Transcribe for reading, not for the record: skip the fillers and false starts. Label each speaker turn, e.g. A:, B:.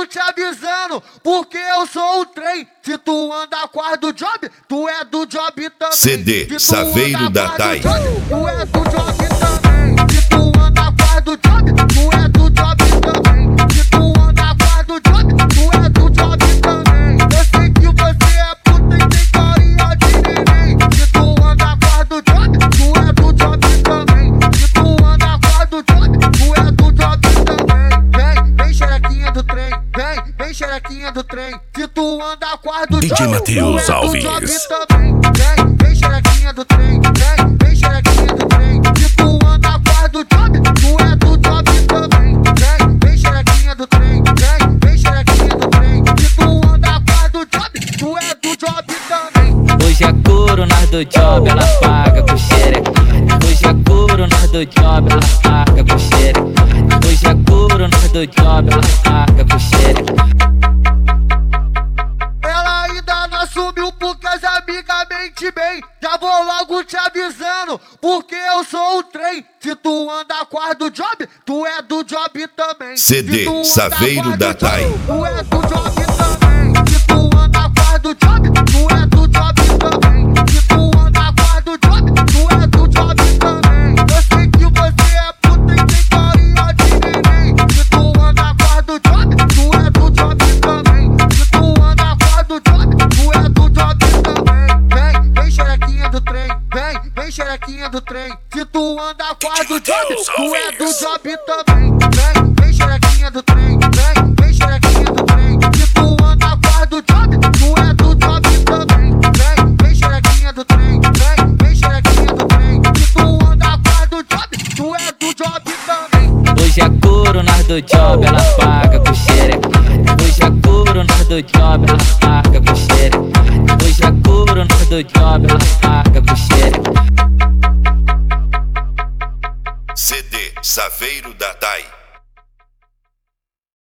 A: logo te avisando, porque eu sou o trem. Se tu anda com as do job, tu é do job também.
B: CD Saveiro da Tai.
A: Tu é do job também. Se tu anda com as do job, tu é do job também. Se tu anda com as do job, tu é do job também. Eu sei que você é puta e tem carinha de neném. Se tu anda com as do job, tu é do job também. Se tu anda com as do job, tu é do job também. Vem xerequinha do trem, vem xerequinha do trem. Se tu anda com as do job,
B: DJ Matheus
A: tu é do
B: Alves.
A: job também. Vem xerequinha do trem, vem xerequinha do trem. Se tu anda com as do job, tu é do job também. Vem xerequinha do trem, vem xerequinha do trem. Se tu anda com as do job, tu é do job também.
C: Hoje é couro, nós do job, ela paga com xerequinha. Hoje é couro, nós do job, ela paga com xerequinha. Hoje é couro, nós do job, ela paga com xerequinha.
A: Ela ainda não assumiu porque as amigas mente bem. Já vou logo te avisando, porque eu sou o trem. Se tu anda com as do job, tu é do job também.
B: CD Saveiro da Tai.
A: Tu é do job também. Se tu anda com as do job, tu é do job também. Se tu anda com as do job, tu é do job também. Eu sei que você é puta e tem carinha de neném. Se tu anda com as do job, tu é do job também. Se tu anda com as do job, tu é do job também. Vem xerequinha do trem, vem xerequinha do trem. Se tu anda com as do job, tu é do job também. Vem xerequinha do trem, vem xerequinha do trem. Se tu anda com as do job, tu é do job também. Vem xerequinha do trem, vem xerequinha do trem. Se tu anda com as do job, tu é do job também.
C: Hoje é couro, nós do job, ela paga com xerequinha. Hoje é couro, nós do job, ela paga com xerequinha. Hoje é couro, nós do job, ela paga com xerequinha.
B: CD Saveiro da Tai.